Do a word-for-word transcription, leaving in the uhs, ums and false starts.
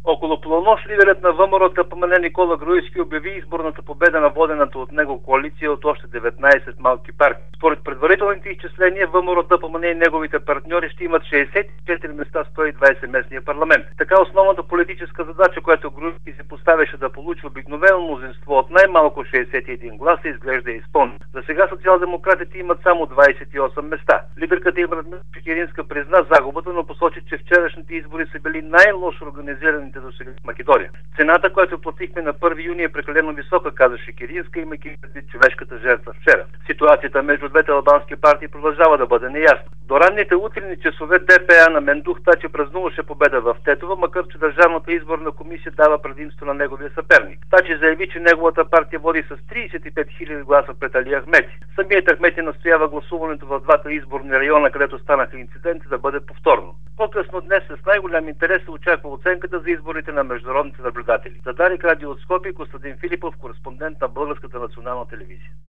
Около полунощ лидерът на ВМРО ТПМН Никола Груевски обяви изборната победа на водената от него коалиция от още деветнайсет малки партии. Според предварителните изчисления, ВМРО ТПМН и неговите партньори ще имат шейсет и четири места в сто и двайсет местния парламент. Така основната политическа задача, която Груевски се поставяше да получи обикновено мнозинство от най-малко шейсет и един гласа, изглежда е изпълнен. За сега социал-демократите имат само двайсет и осем места. Лидерката Иванка Шекеринска призна загубата, но посочи, че вчерашните избори са били най-лошо организираните до сега в Македония. Цената, която платихме на първи юни е прекалено висока, каза Шекеринска, имайки предвид човешката жертва вчера. Ситуацията между двете албански партии продължава да бъде неясна. До ранните утринни часове ДПА на Мендух Тачи празнуваше победа в Тетова, макар че Държавната изборна комисия дава предимство на неговия съперник. Тачи заяви, че неговата партия води с трийсет и пет хиляди гласа пред Али Ахмети. Самият Ахмети настоява гласуването в двата изборни района, където станаха инциденти, да бъде повторно. По-късно днес с най-голям интерес се очаква оценката за изборите на международните наблюдатели. За Дарик радио от Скопие, Костадин Филипов, кореспондент на Българската национална телевизия.